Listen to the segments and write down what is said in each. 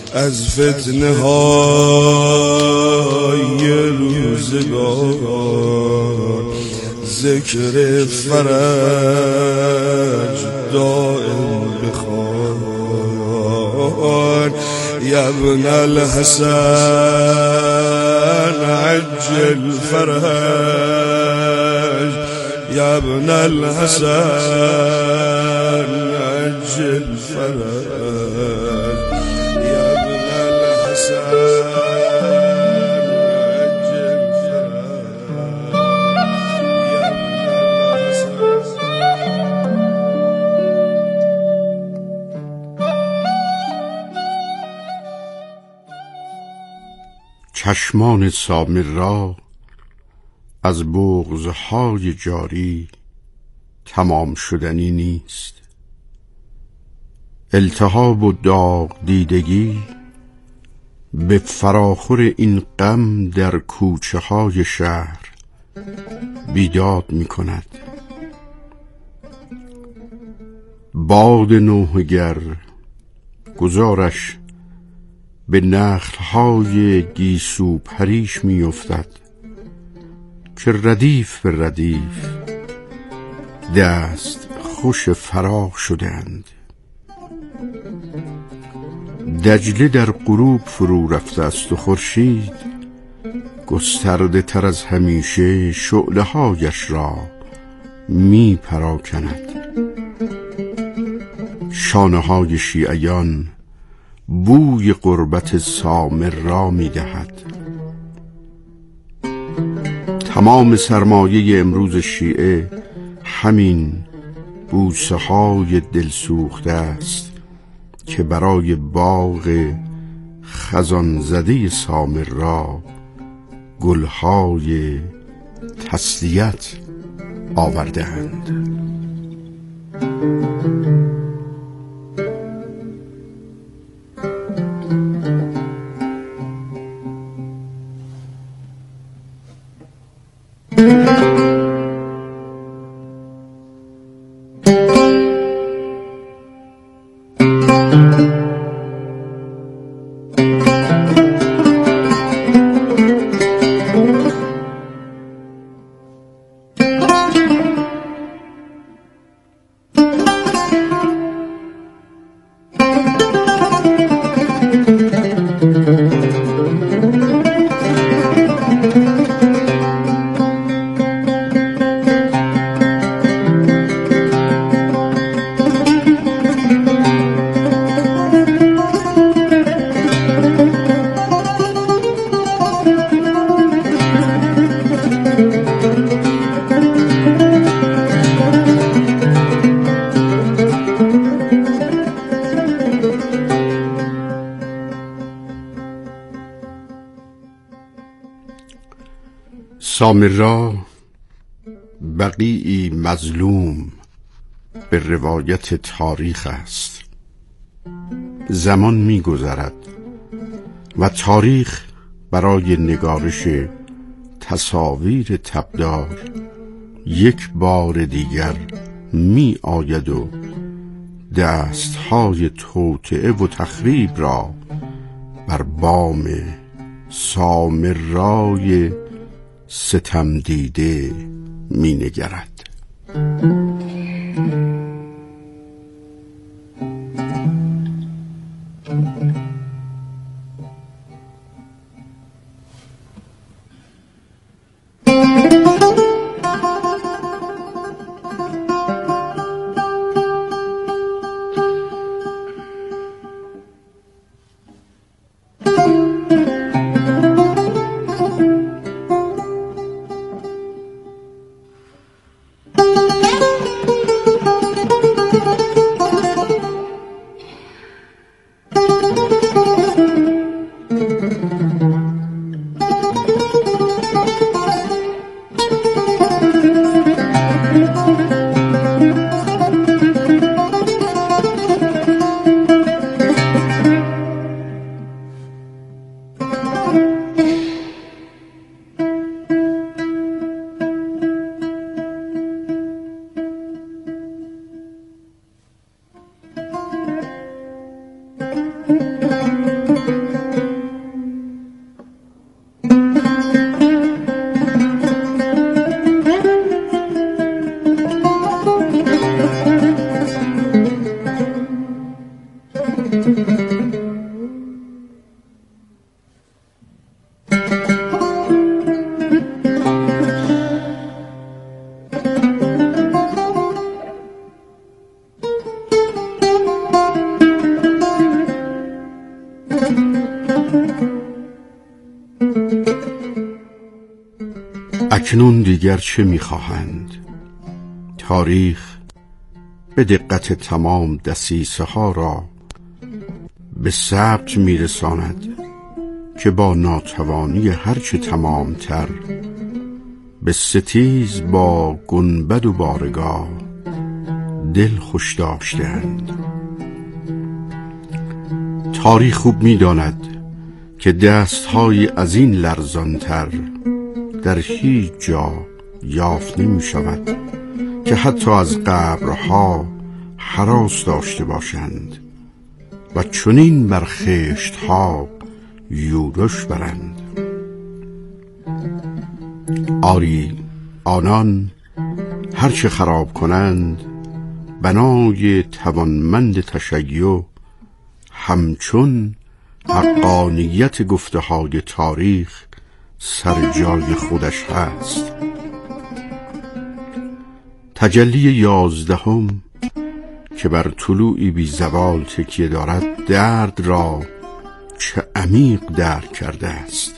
از فتنه های روزگار، ذکر فرج دائم بخوان. یا ابن الحسن عجل فرج، یا ابن الحسن عجل فرج، یا ابن الحسن عجل چشمان سامرا از بغض‌های جاری تمام شدنی نیست. التهاب و داغ دیدگی به فراخور این غم در کوچه های شهر بیداد می کند. باد نوحه‌گر گذارش به نخل‌های گیسو پریش می افتد که ردیف به ردیف دست خوش فراق شدند. دجله در غروب فرو رفته است و خورشید گسترده تر از همیشه شعله هایش را می پراکند. شانه های شیعیان بوی قربت سامر را می دهد. تمام سرمایه امروز شیعه همین بوسه های دلسوخته است که برای باغ خزان زده سامر را گلهای تسلیت آورده‌اند. سامرا بقیعی مظلوم به روایت تاریخ است. زمان می گذرد و تاریخ برای نگارش تصاویر تبدار یک بار دیگر می آید و دستهای توطئه و تخریب را بر بام سامرای ستم دیده می نگرد. اکنون دیگر چه می‌خواهند؟ تاریخ به دقت تمام دسیسه ها را به ثبت می‌رساند که با ناتوانی هرچه تمامتر به ستیز با گنبد و بارگاه دل خوش داشتند. تاریخ خوب می‌داند که دست‌های از این لرزانتر در هیچ جا یافت نمی شود که حتی از قبرها هراس داشته باشند و چنین بر خشتها یورش برند. آری آنان هرچه خراب کنند بنای توانمند تشیع همچون حقانیت گفته های تاریخ سر جای خودش هست. تجلی 11 که بر طلوعی بی زوال تکیه دارد درد را چه عمیق درک کرده است.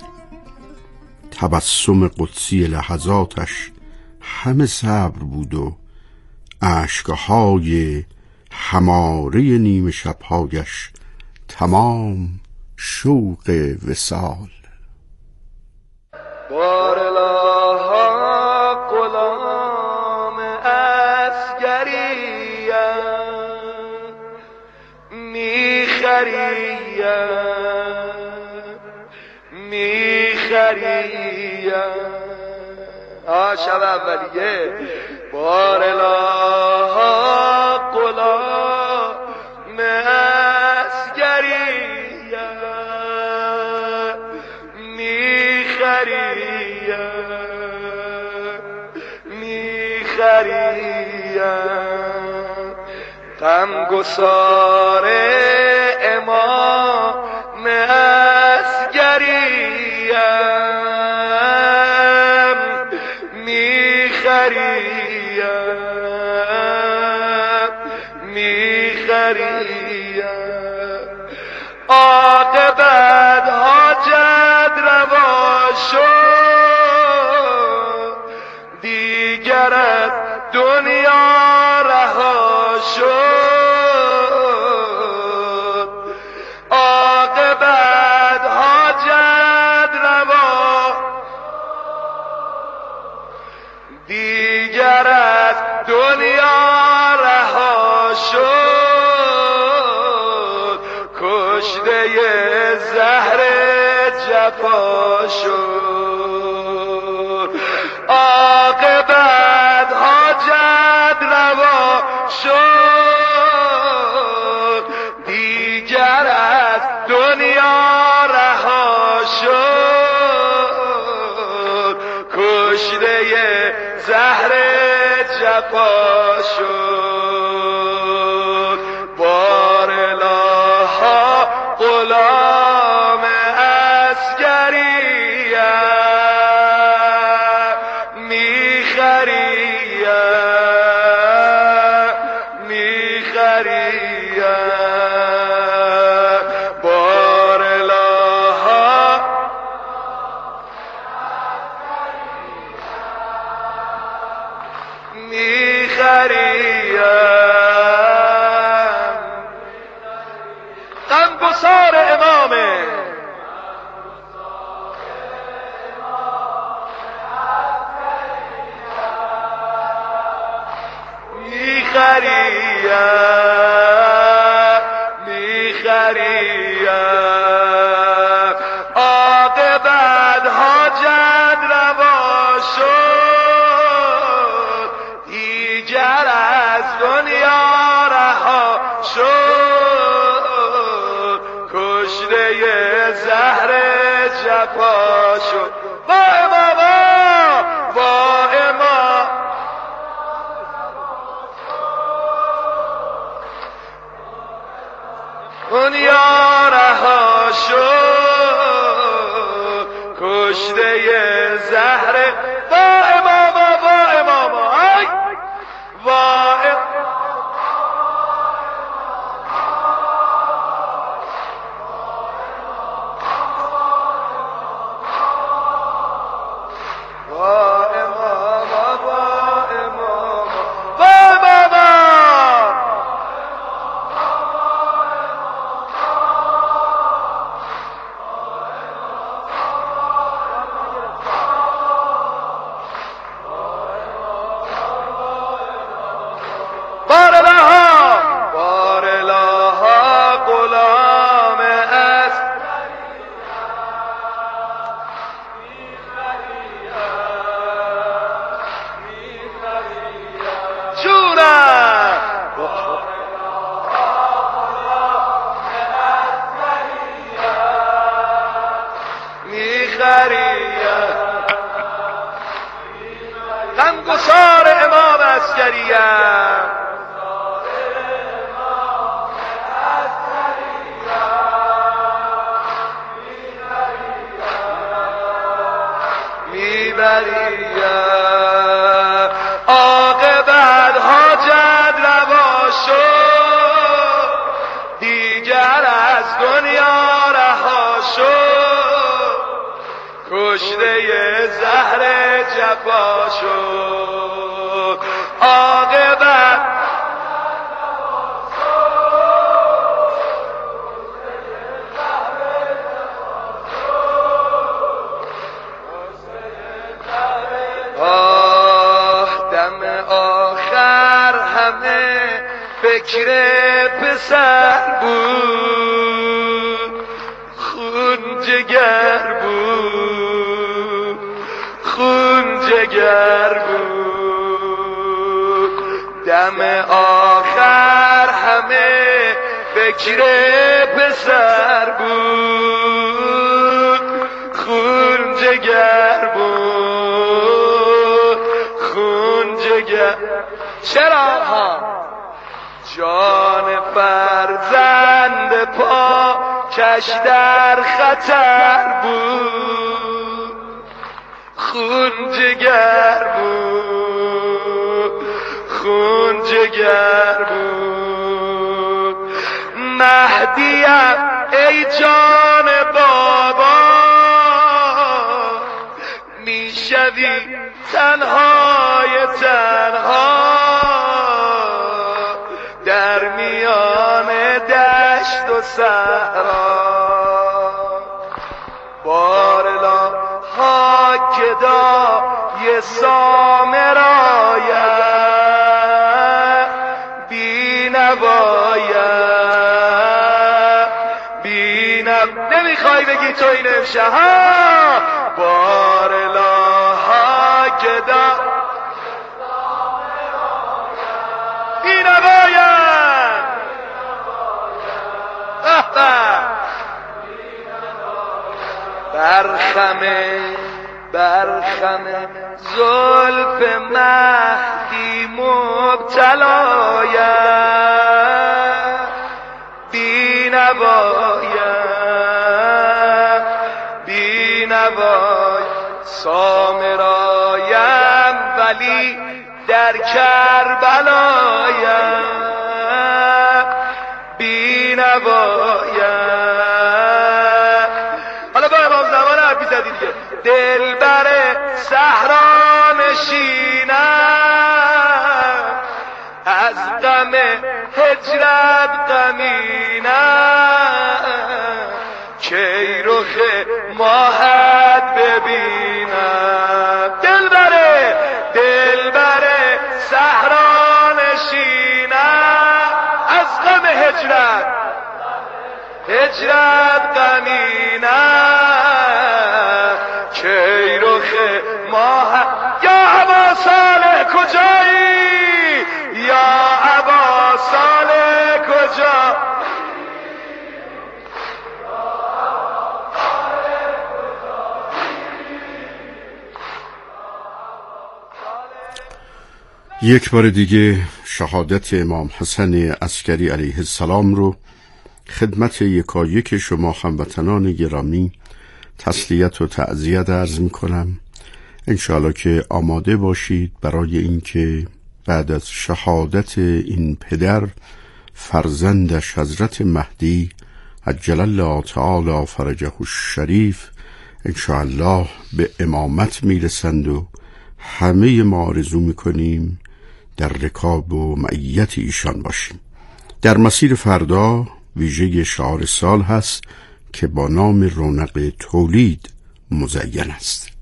تبسم قدسی لحظاتش همه صبر بود و اشکهای هماره نیمه شبهایش تمام شوق وصال. بار الله غلام عسکریم میخریم شب اولیه. بار الله غلام عسکریم میخریم غمگسار امام عسکریم میخریم عاقبت حاجت روا شد دیگر از دنیا رها شد. عاقبت حاجت روا دیگر از دنیا رها شد. کشته زهر جفا شد. عاقبت حاجت روا شد دیگر از دنیا رها شد. کشته زهر جفا شد. بار الله غلام عسکریم میخریم بار الله میخریم. غمگسار امامه میخریم عاقبت حاجت روا شد دیگر از دنیا رها شد. کشته زهر جفا شد. با اماما با امام دنیا رها شد کشته زهر با اماما ای بارلاها غلام است جونم میخریم غمگسار امام عسکریم عاقبت حاجت روا شد دیگر از دنیا رها شد کشته زهر جفا شد عاقبت فکر پسر بود خون جگر بود خون جگر بود دم آخر همه فکر پسر بود خون جگر بود خون جگر چرا جان فرزند پا کش در خطر بود خون جگر بود خون جگر بود مهدیم ای جان بابا میشوی تنهای تنها در میان دشت و صحرا بارلا ها کدا یه سامرایا بینوایا نمیخوای بگی تو این امشه ها بارلا ها کدا بینوایا برخم زلف مهدی مبتلایا بینوایا سامرایم ولی در کربلایم بینوایم حالا با امام زمان حرفی زدی دیگه دلبر صحرا نشینم از غم هجرت غمینم کی رخ ماهت ببینم دلبر صحرا نشینم از غم هجرت غمینم کی رخ ماهت یا ابا صالح کجایی یا ابا صالح کجا یک بار دیگه شهادت امام حسن عسکری علیه السلام رو خدمت یکایک شما هموطنان گرامی تسلیت و تعزیت عرض می کنم. انشاءالله که آماده باشید برای اینکه بعد از شهادت این پدر فرزندش حضرت مهدی عجل الله تعالی فرجه الشریف انشاءالله به امامت میرسند و همه ما آرزو میکنیم در رکاب و معیت ایشان باشیم. در مسیر فردا ویژه شعار سال هست که با نام رونق تولید مزین است.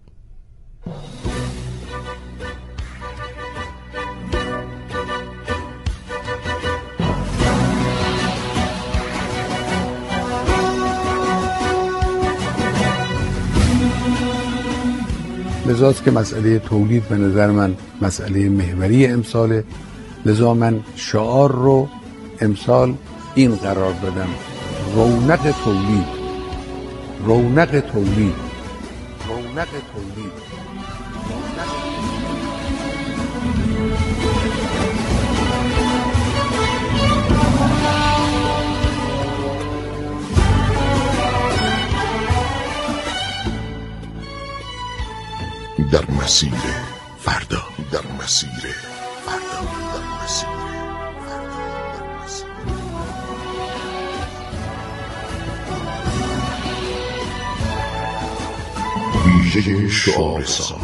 لذاست که مسئله تولید به نظر من مسئله محوری امساله، لذا من شعار رو امسال این قرار دادم: رونق تولید، رونق تولید، رونق تولید. در مسیر فردا، در مسیر فردا، در مسیر ویژه شعار سال.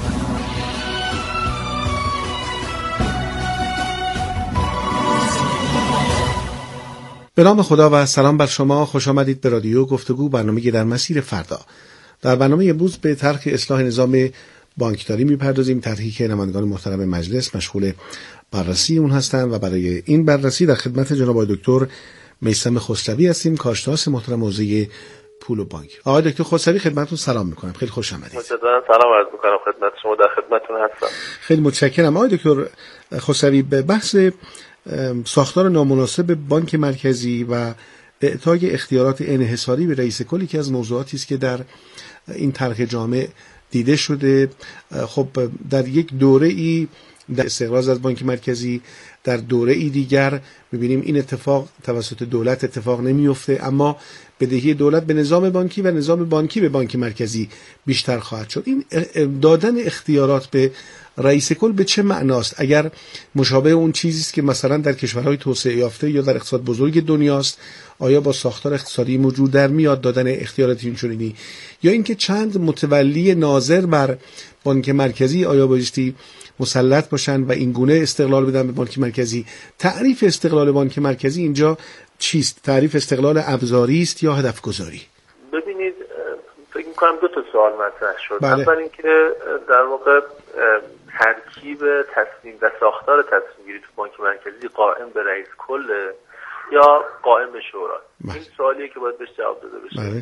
به نام خدا و سلام بر شما. خوش آمدید به رادیو گفتگو، برنامه در مسیر فردا. در برنامه امروز به طرح اصلاح نظام بانکداری میپردازیم، طرحی که نمایندگان محترم مجلس مشغول بررسی اون هستند و برای این بررسی در خدمت جناب آقای دکتر میثم خسروی هستیم، کارشناس محترم حوزه پول و بانک. آقای دکتر خسروی خدمتتون سلام میکنم، خیلی خوش آمدید. مجددا سلام عرض میکنم خدمت شما، در خدمتتون هستم. خیلی متشکرم. آقای دکتر خسروی، به بحث ساختار نامناسب بانک مرکزی و اعطای اختیارات انحصاری به رئیس کل که از موضوعاتی است که در این طرح جامع دیده شده. خب در یک دوره ای در استقراض از بانک مرکزی، در دوره ای دیگر می‌بینیم این اتفاق توسط دولت اتفاق نمیفته، اما بدهی دولت به نظام بانکی و نظام بانکی به بانک مرکزی بیشتر خواهد شد. این دادن اختیارات به رئیس کل به چه معناست؟ اگر مشابه اون چیزی است که مثلا در کشورهای توسعه یافته یا در اقتصاد بزرگ دنیاست، آیا با ساختار اقتصادی موجود در میاد دادن اختیارات اینچنینی، یا اینکه چند متولی ناظر بر بانک مرکزی آیا بایستی مسلط باشن و این گونه استقلال بدن به بانک مرکزی؟ تعریف استقلال بانک مرکزی اینجا چیست؟ تعریف استقلال ابزاری است یا هدف گذاری؟ ببینید، فکر می‌کنم دو تا سوال مطرح شد. بله. اول اینکه در واقع ترکیب تصمیم و ساختار تصمیم گیری تو بانک مرکزی قائم به رئیس کل یا قائم به شورا؟ این سوالیه که باید بهش جواب داده بشه. بله.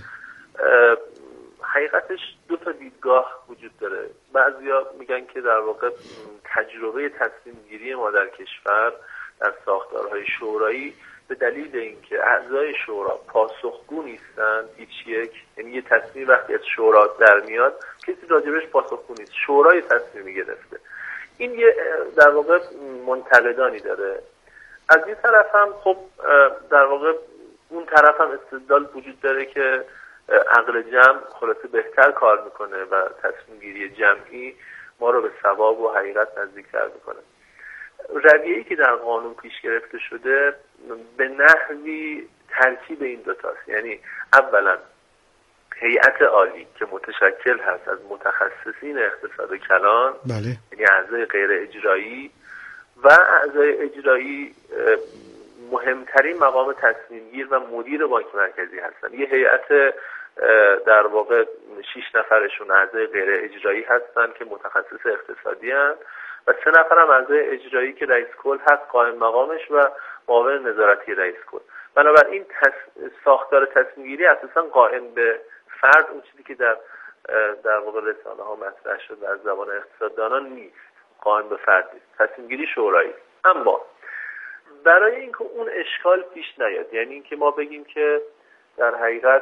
حقیقتش دو تا دیدگاه وجود داره. بعضیا میگن که در واقع تجربه تصمیم گیری ما در کشور در ساختارهای شورایی به دلیل اینکه اعضای شورا پاسخگو نیستن، هیچ یعنی یه تصمیم وقتی از شورا در میاد کسی راجبش پاسخگو نیست، شورای تصمیمی گرفته. این یه در واقع منتقدانی داره. از این طرف هم خب در واقع اون طرف هم استدلال وجود داره که عقل جمع خلاصه بهتر کار میکنه و تصمیم گیری جمعی ما رو به ثواب و حقیقت نزدیک‌تر میکنه. رویه‌ای که در قانون پیش گرفته شده به نحوی ترکیب این دوتاست. یعنی اولا هیئت عالی که متشکل هست از متخصصین اقتصاد کلان، بله. یعنی اعضای غیر اجرایی و اعضای اجرایی مهمترین مقام تصمیم گیر و مدیر بانک مرکزی هستن. یه هیئت در واقع 6 نفرشون اعضای غیر اجرایی هستن که متخصص اقتصادی هستن و 3 نفر هم اعضای اجرایی که رئیس کل هست قائم مقامش و معاون نظارتی رئیس کل. بنابراین ساختار تصمیم گیری اساسا قائم به فرد، اون چیزی که در واقع رسانه ها مطرح شد از زبان اقتصاددانان نیست، قائم به فرد نیست، تصمیم گیری شورایی. اما برای اینکه اون اشکال پیش نیاد، یعنی اینکه ما بگیم که در حقیقت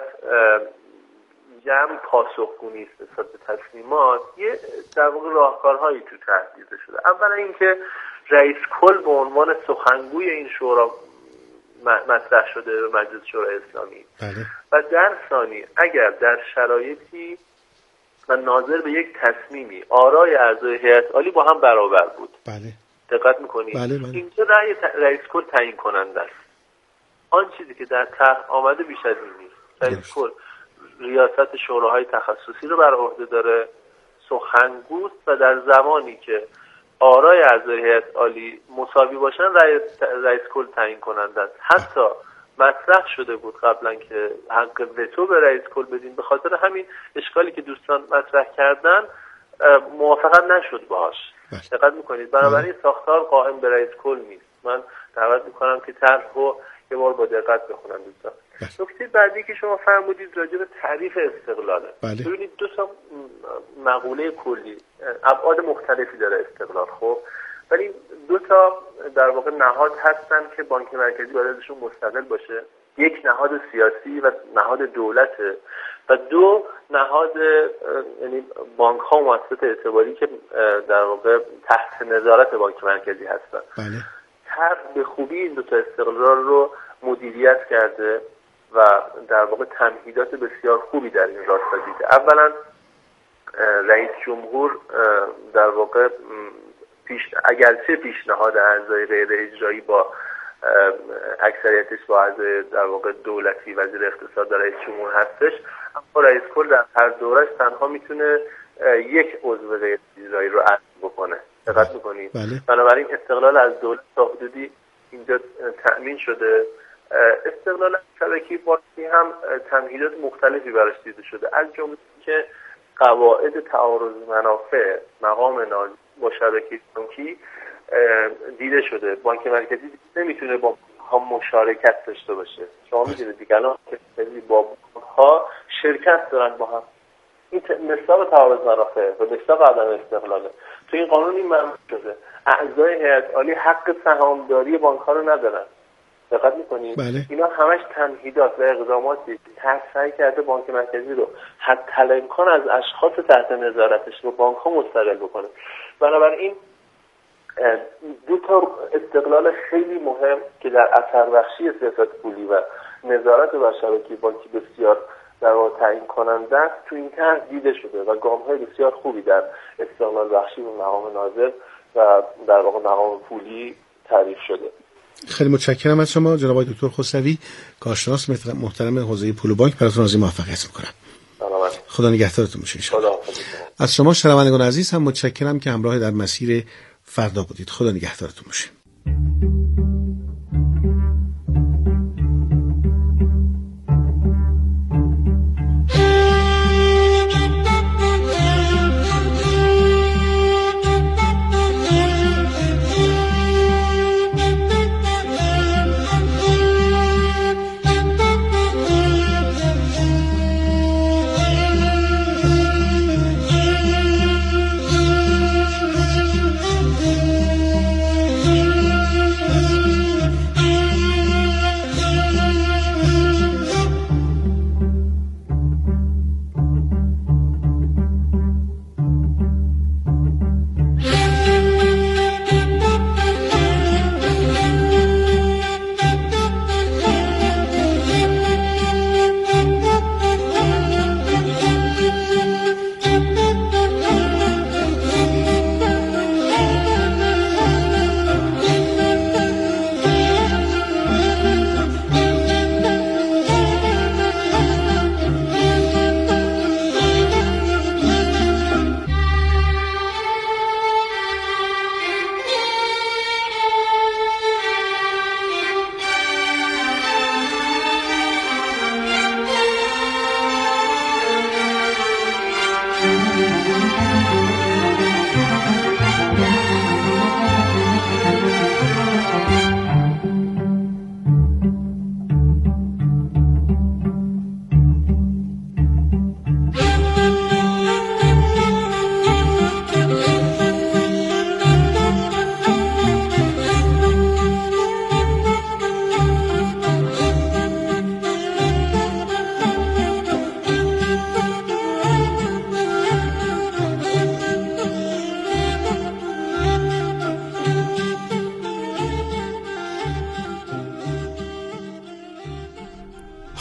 جمع پاسخگو نیست نسبت به تصمیمات، یه در واقع راهکارهایی تو تحدیده شده. اولا اینکه رئیس کل به عنوان سخنگوی این شورا مطرح شده به مجلس شورای اسلامی. بله. و در ثانی اگر در شرایطی و ناظر به یک تصمیمی آرای اعضای هیئت عالی با هم برابر بود، بله. دقت میکنید؟ بله بله. اینجا رأی رئیس کل تعیین کننده است. آن چیزی که در طرح آمده بیش از این نیست. رئیس کل ریاست شوراهای تخصصی رو بر عهده داره، سخنگوست و در زمانی که آرای اعضای هیئت عالی مساوی باشن رئیس کل تعیین کننده است. حتی مطرح شده بود قبلا که حق وتو به رئیس کل بدین، به خاطر همین اشکالی که دوستان مطرح کردن موافقت نشد باهاش. دقت میکنید؟ بنابراین ساختار قائم به رئیس کل نیست. من دعوت میکنم که طرح رو یه بار با دقت بخونن دوستان. نکته بعدی که شما فرمودید راجع به تعریف استقلاله. ببینید دو تا مقوله کلی، ابعاد مختلفی داره استقلال، خب ولی دو تا در واقع نهاد هستن که بانک مرکزی باید ازشون مستقل باشه. یک نهاد سیاسی و نهاد دولته و دو نهاد یعنی بانک ها و مؤسسات اعتباری که در واقع تحت نظارت بانک مرکزی هستن. بله. طرح به خوبی این دو تا استقلال رو مدیریت کرده و در واقع تمهیدات بسیار خوبی در این راستا دیده. اولا رئیس جمهور در واقع اگرچه پیشنهاد اعضای غیر اجرایی با اکثریتش با اعضای در واقع دولتی وزیر اقتصاد و رئیس جمهور هستش، اما رئیس کل در هر دورش تنها میتونه یک عضو غیر اجرایی رو عزل بکنه. دقت میکنید؟ بله. بنابراین استقلال از دولت تا حدودی اینجا تأمین شده. استقلال شبکه بانکی هم تمهیدات مختلفی براش دیده شده، از جمله که قواعد تعارض منافع مقام ناظر با شبکه بانکی دیده شده. بانک مرکزی نمیتونه با ها مشارکت داشته باشه. شما میدونید دیگه الان با بانک ها شرکت دارن با هم. این مصداق تعارض منافع و مصداق عدم استقلاله. تو این قانون این ممنوع شده. اعضای هیئت عالی حق سهامداری بانک ها رو ندارن. دقت میکنید؟ بله. اینا همش تمهیدات و اقداماتی سعی کرده بانک مرکزی رو حتی الامکان از اشخاص تحت نظارتش رو بانک ها مستقل بکنه. بنابراین دو تا استقلال خیلی مهم که در اثر بخشی سیاست پولی و نظارت بر شبکه بانکی بسیار در واقع تعیین کننده است تو این طرح دیده شده و گام‌های بسیار خوبی در استقلال بخشی به مقام ناظر و در واقع مقام پولی تعریف شده. خیلی متشکرم از شما جناب آقای دکتر خسروی، کارشناس محترم حوزه پول و بانک. براتون آرزوی موفقیت می‌کنم. خدا نگهدارتون باشه ان شاءالله. از شما شنوندگان عزیز هم متشکرم که همراه در مسیر فردا بودید. خدا نگهدارتون باشه.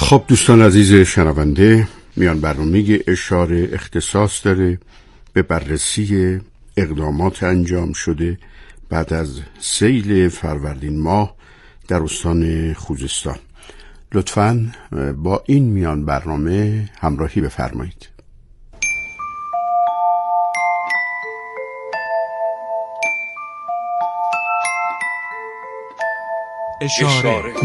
خب دوستان عزیز شنونده، میان برنامه اشاره اختصاص داره به بررسی اقدامات انجام شده بعد از سیل فروردین ماه در استان خوزستان. لطفاً با این میان برنامه همراهی بفرمایید. اشاره.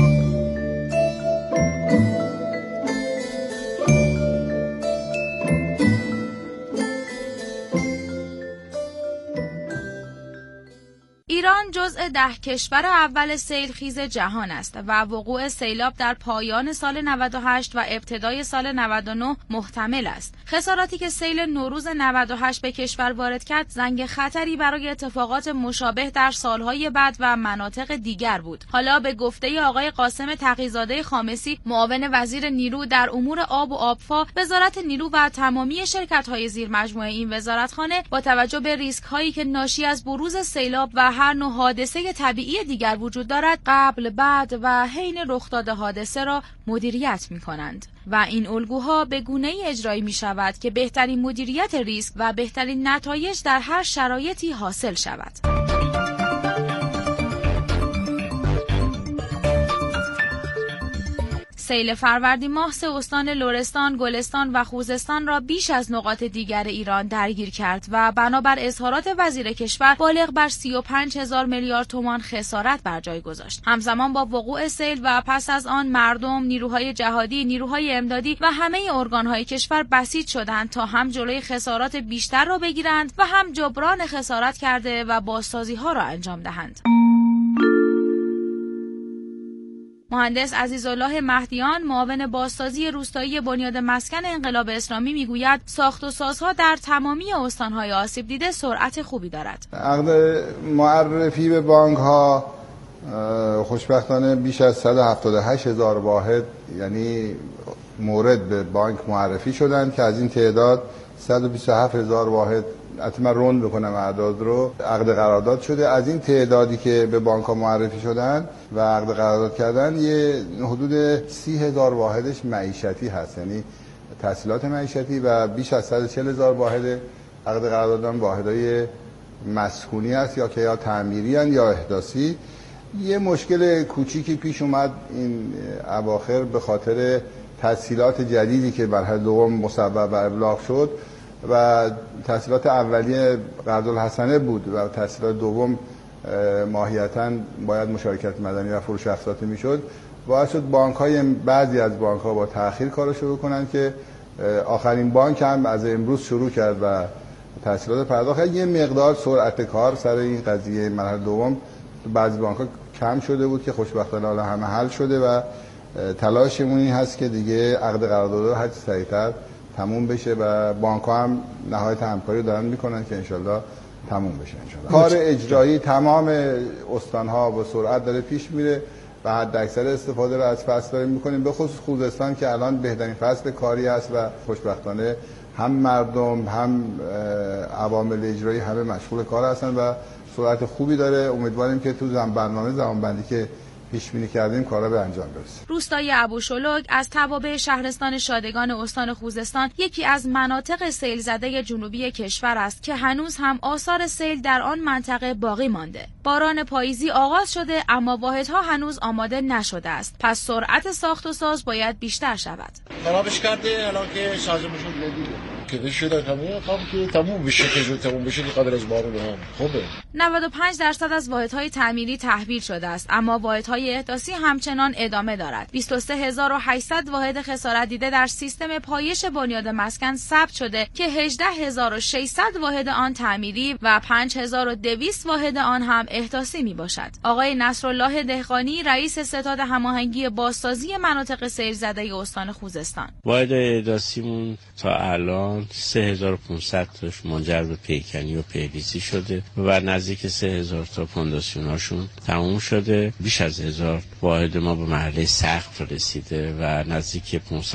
ایران جزء 10 کشور اول سیلخیز جهان است و وقوع سیلاب در پایان سال 98 و ابتدای سال 99 محتمل است. خساراتی که سیل نوروز 98 به کشور وارد کرد زنگ خطری برای اتفاقات مشابه در سالهای بعد و مناطق دیگر بود. حالا به گفته آقای قاسم تقی‌زاده خامسی، معاون وزیر نیرو در امور آب و آبفا، وزارت نیرو و تمامی شرکت‌های زیر مجموعه این وزارتخانه با توجه به ریسک‌هایی که ناشی از بروز سیلاب و هر نوع حادثه طبیعی دیگر وجود دارد، قبل، بعد و حین رخ داده حادثه را مدیریت می‌کنند و این الگوها به گونه‌ای اجرایی می‌شود که بهترین مدیریت ریسک و بهترین نتایج در هر شرایطی حاصل شود. سیل فروردین ماه 3 استان لرستان، گلستان و خوزستان را بیش از نقاط دیگر ایران درگیر کرد و بنابر اظهارات وزیر کشور بالغ بر 35,000 میلیارد تومان خسارت بر جای گذاشت. همزمان با وقوع سیل و پس از آن مردم، نیروهای جهادی، نیروهای امدادی و همه ارگان‌های کشور بسیج شدند تا هم جلوی خسارات بیشتر را بگیرند و هم جبران خسارت کرده و بازسازی‌ها را انجام دهند. مهندس عزیزالله مهدیان، معاون بازسازی روستایی بنیاد مسکن انقلاب اسلامی میگوید ساخت و سازها در تمامی استان‌های آسیب دیده سرعت خوبی دارد. عقد معرفی به بانک‌ها خوشبختانه بیش از 178,000 واحد یعنی مورد به بانک معرفی شدند که از این تعداد 127,000 واحد، حتما روند بکنم اعداد رو، عقد قرارداد شده. از این تعدادی که به بانک ها معرفی شدن و عقد قرارداد کردن، یه حدود 30,000 واحدش معیشتی هست، یعنی تسهیلات معیشتی، و بیش از 140,000 واحد عقد قرارداد واحدهای مسکونی هست یا که یا تعمیری هست یا احداثی. یه مشکل کوچیکی پیش اومد این اواخر به خاطر تسهیلات جدیدی که مرحله دوم مصوب بر ابلاغ شد و تسهیلات اولیه قرض‌الحسنه بود و تسهیلات دوم ماهیتاً باید مشارکت مدنی و فروش اقساطی میشد. باعث شد بعضی از بانک‌ها با تأخیر کارو شروع کنن که آخرین بانک هم از امروز شروع کرد و تسهیلات پرداخت. یه مقدار سرعت کار سر این قضیه مرحله دوم بعضی بانک‌ها کم شده بود که خوشبختانه حالا همه حل شده و تلاشمون این هست که دیگه عقد قرارداد هر چه سریعتر تموم بشه و بانک‌ها هم نهایت همکاری دارن میکنن که انشالله تموم بشه. انشالله کار اجرایی تمام استان‌ها با سرعت داره پیش میره و حداکثر استفاده رو از فصل داریم میکنیم، به خصوص خوزستان که الان بهترین فصل کاری است و خوشبختانه هم مردم هم عوامل اجرایی همه مشغول کار هستن و سرعت خوبی داره. امیدواریم که تو برنامه زمانبندی که پیش بینی کردیم کارا به انجام برسه. روستای ابوشلوگ از توابع شهرستان شادگان استان خوزستان یکی از مناطق سیل زده جنوبی کشور است که هنوز هم آثار سیل در آن منطقه باقی مانده. باران پاییزی آغاز شده اما واحدها هنوز آماده نشده است. پس سرعت ساخت و ساز باید بیشتر شود. خرابش کرده الان که سازمشون ندیده که شده تموم بشه که زود تموم بشه که قدر از بارون هم خوبه. 95% از واحدهای تعمیری تحویل شده است اما واحدهای احداثی همچنان ادامه دارد. 23,800 واحد خسارت دیده در سیستم پایش بنیاد مسکن ثبت شده که 18,600 واحد آن تعمیری و 5,200 واحد آن هم احداثی می باشد. آقای نصرالله دهقانی رئیس ستاد هماهنگی بازسازی مناطق سیل زده استان خوزستان: واحد احداثیمون تا الان 3,500 تاش منجر به پیکنی و پیریزی شده و نزدیک 3,000 تا فونداسیوناشون تموم شده. بیش از 1,000 واحد ما به مرحله سقف رسیده و نزدیک 500